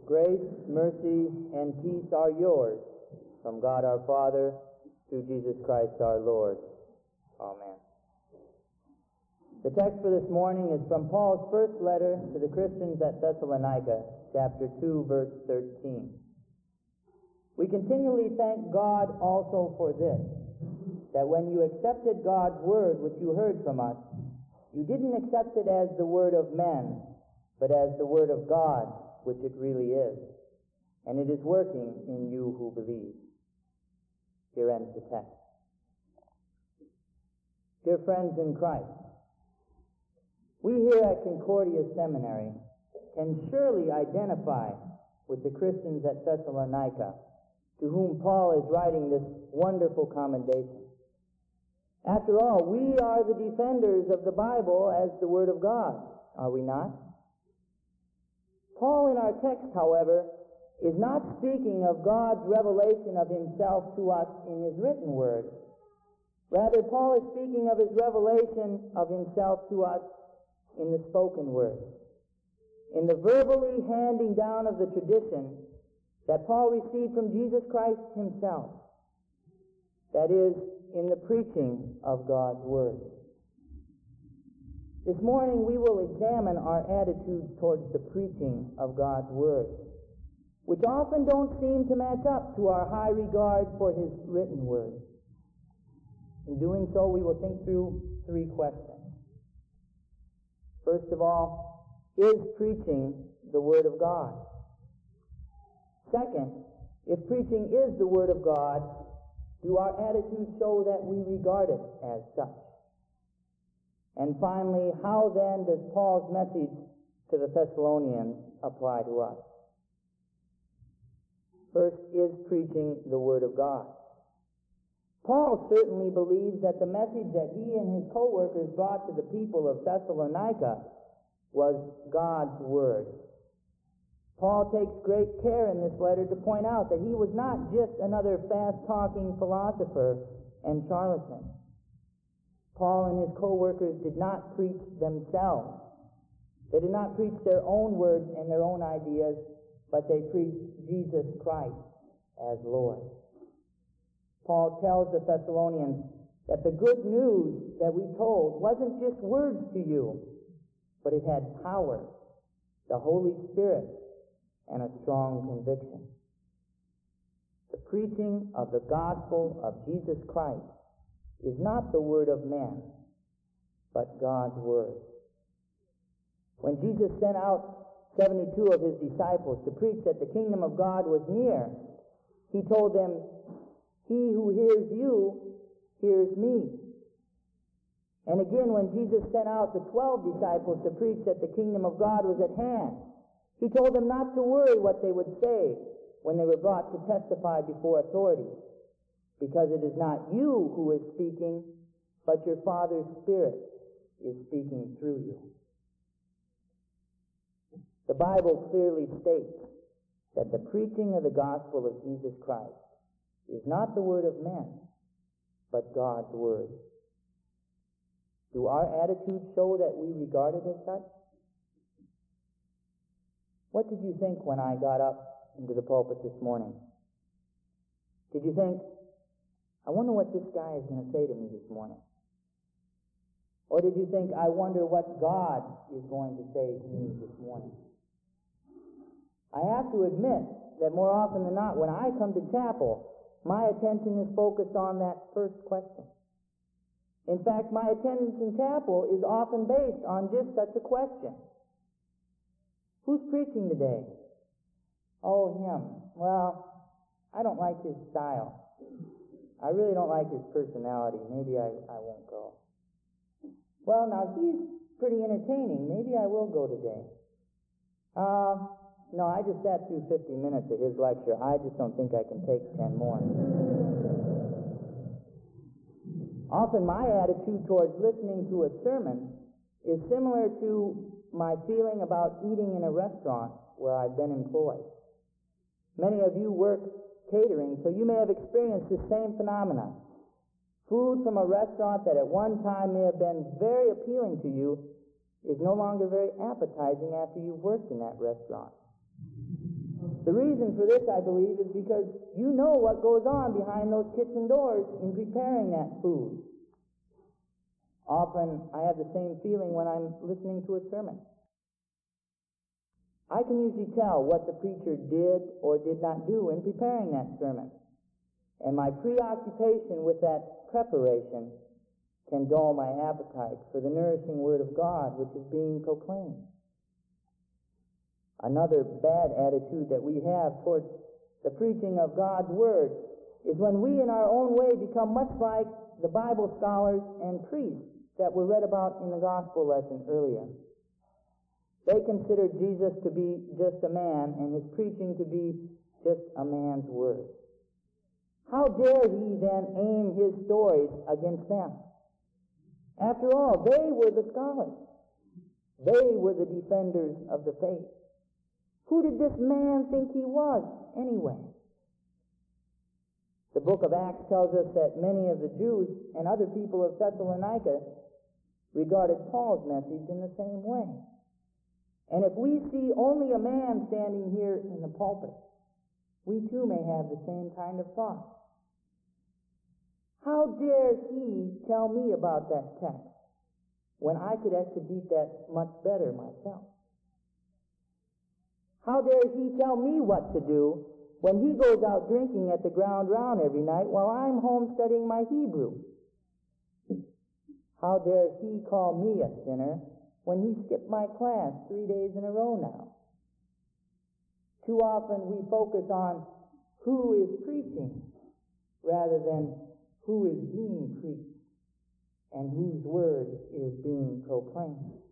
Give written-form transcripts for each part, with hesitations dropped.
Grace, mercy, and peace are yours from God our Father, through Jesus Christ our Lord. Amen. The text for this morning is from Paul's first letter to the Christians at Thessalonica, chapter 2, verse 13. We continually thank God also for this, that when you accepted God's word which you heard from us, you didn't accept it as the word of men, but as the word of God, which it really is. And it is working in you who believe. Here ends the text. Dear friends in Christ, we here at Concordia Seminary can surely identify with the Christians at Thessalonica, to whom Paul is writing this wonderful commendation. After all, we are the defenders of the Bible as the Word of God, are we not? Paul in our text, however, is not speaking of God's revelation of himself to us in his written word. Rather, Paul is speaking of his revelation of himself to us in the spoken word, in the verbally handing down of the tradition that Paul received from Jesus Christ himself. That is, in the preaching of God's word. This morning we will examine our attitudes towards the preaching of God's word, which often don't seem to match up to our high regard for his written word. In doing so, we will think through three questions. First of all, is preaching the word of God? Second, if preaching is the word of God, do our attitudes show that we regard it as such? And finally, how then does Paul's message to the Thessalonians apply to us? First, is preaching the Word of God? Paul certainly believes that the message that he and his co-workers brought to the people of Thessalonica was God's Word. Paul takes great care in this letter to point out that he was not just another fast-talking philosopher and charlatan. Paul and his co-workers did not preach themselves. They did not preach their own words and their own ideas, but they preached Jesus Christ as Lord. Paul tells the Thessalonians that the good news that we told wasn't just words to you, but it had power, the Holy Spirit, and a strong conviction. The preaching of the gospel of Jesus Christ is not the word of men, but God's word. When Jesus sent out 72 of his disciples to preach that the kingdom of God was near, he told them, "He who hears you hears me." And again, when Jesus sent out the 12 disciples to preach that the kingdom of God was at hand, he told them not to worry what they would say when they were brought to testify before authorities, because it is not you who is speaking, but your Father's Spirit is speaking through you. The Bible clearly states that the preaching of the gospel of Jesus Christ is not the word of men, but God's word. Do our attitudes show that we regard it as such? What did you think when I got up into the pulpit this morning? Did you think, I wonder what this guy is going to say to me this morning? Or did you think, I wonder what God is going to say to me this morning? I have to admit that more often than not, when I come to chapel, my attention is focused on that first question. In fact, my attendance in chapel is often based on just such a question. Who's preaching today? Oh, him. Well, I don't like his style. I really don't like his personality. Maybe I won't go. Well, now he's pretty entertaining. Maybe I will go today. No, I just sat through 50 minutes of his lecture. I just don't think I can take 10 more. Often my attitude towards listening to a sermon is similar to my feeling about eating in a restaurant where I've been employed. Many of you work catering, so you may have experienced the same phenomena. Food from a restaurant that at one time may have been very appealing to you is no longer very appetizing after you've worked in that restaurant. The reason for this, I believe, is because you know what goes on behind those kitchen doors in preparing that food. Often, I have the same feeling when I'm listening to a sermon. I can usually tell what the preacher did or did not do in preparing that sermon. And my preoccupation with that preparation can dull my appetite for the nourishing Word of God which is being proclaimed. Another bad attitude that we have towards the preaching of God's Word is when we in our own way become much like the Bible scholars and priests that were read about in the gospel lesson earlier. They considered Jesus to be just a man and his preaching to be just a man's word. How dare he then aim his stories against them? After all, they were the scholars. They were the defenders of the faith. Who did this man think he was, anyway? The book of Acts tells us that many of the Jews and other people of Thessalonica regarded Paul's message in the same way. And if we see only a man standing here in the pulpit, we too may have the same kind of thought. How dare he tell me about that text when I could exegete that much better myself? How dare he tell me what to do when he goes out drinking at the Ground Round every night while I'm home studying my Hebrew? How dare he call me a sinner when he skipped my class 3 days in a row now? Too often we focus on who is preaching rather than who is being preached and whose word is being proclaimed.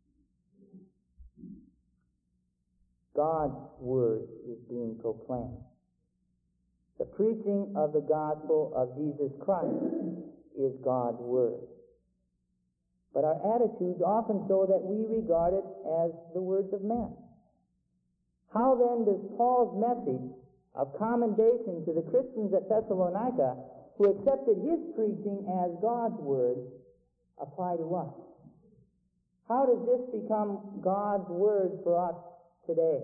God's word is being proclaimed. The preaching of the gospel of Jesus Christ is God's word. But our attitudes often show that we regard it as the words of men. How then does Paul's message of commendation to the Christians at Thessalonica who accepted his preaching as God's word apply to us? How does this become God's word for us today?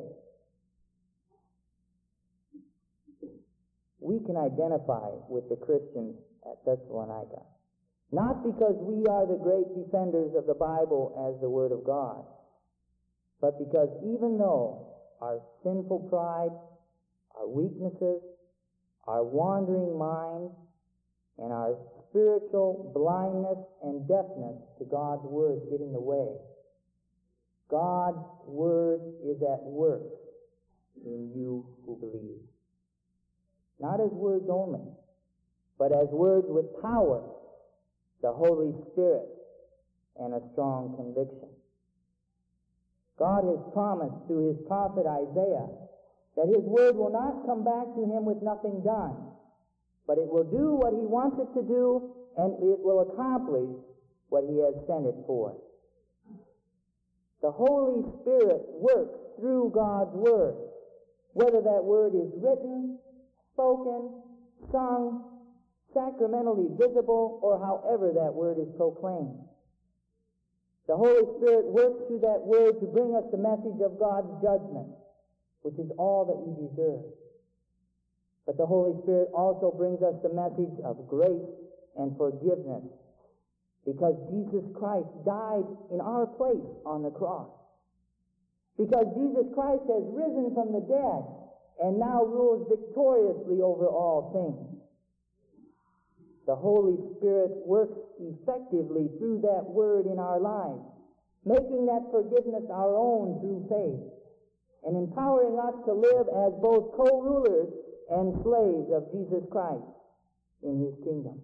We can identify with the Christians at Thessalonica, not because we are the great defenders of the Bible as the Word of God, but because even though our sinful pride, our weaknesses, our wandering minds, and our spiritual blindness and deafness to God's Word get in the way, God's Word is at work in you who believe. Not as words only, but as words with power, the Holy Spirit, and a strong conviction. God has promised through his prophet Isaiah that his word will not come back to him with nothing done, but it will do what he wants it to do, and it will accomplish what he has sent it for. The Holy Spirit works through God's word, whether that word is written, spoken, sung, sacramentally visible, or however that word is proclaimed. The Holy Spirit works through that word to bring us the message of God's judgment, which is all that we deserve. But the Holy Spirit also brings us the message of grace and forgiveness, because Jesus Christ died in our place on the cross. Because Jesus Christ has risen from the dead and now rules victoriously over all things. The Holy Spirit works effectively through that word in our lives, making that forgiveness our own through faith, and empowering us to live as both co-rulers and slaves of Jesus Christ in his kingdom.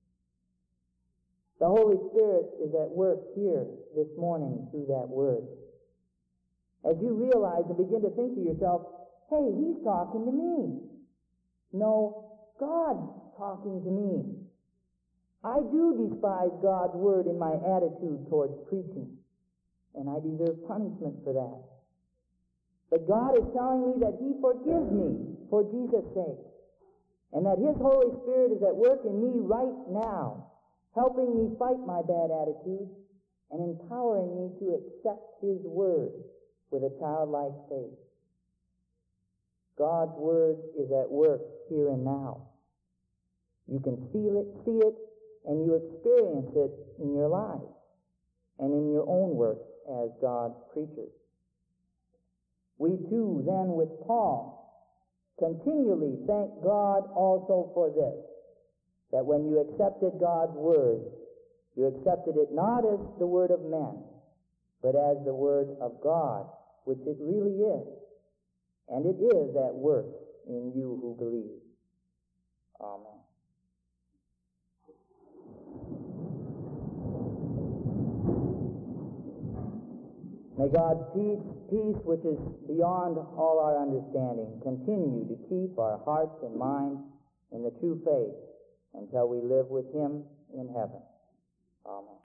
The Holy Spirit is at work here this morning through that word. As you realize and begin to think to yourself, hey, he's talking to me. No, God's talking to me. I do despise God's word in my attitude towards preaching, and I deserve punishment for that. But God is telling me that he forgives me for Jesus' sake, and that his Holy Spirit is at work in me right now, helping me fight my bad attitude and empowering me to accept his word with a childlike faith. God's Word is at work here and now. You can feel it, see it, and you experience it in your lives and in your own work as God's preachers. We too, then, with Paul, continually thank God also for this, that when you accepted God's Word, you accepted it not as the word of men, but as the Word of God, which it really is. And it is at work in you who believe. Amen. May God's peace, which is beyond all our understanding, continue to keep our hearts and minds in the true faith until we live with Him in heaven. Amen.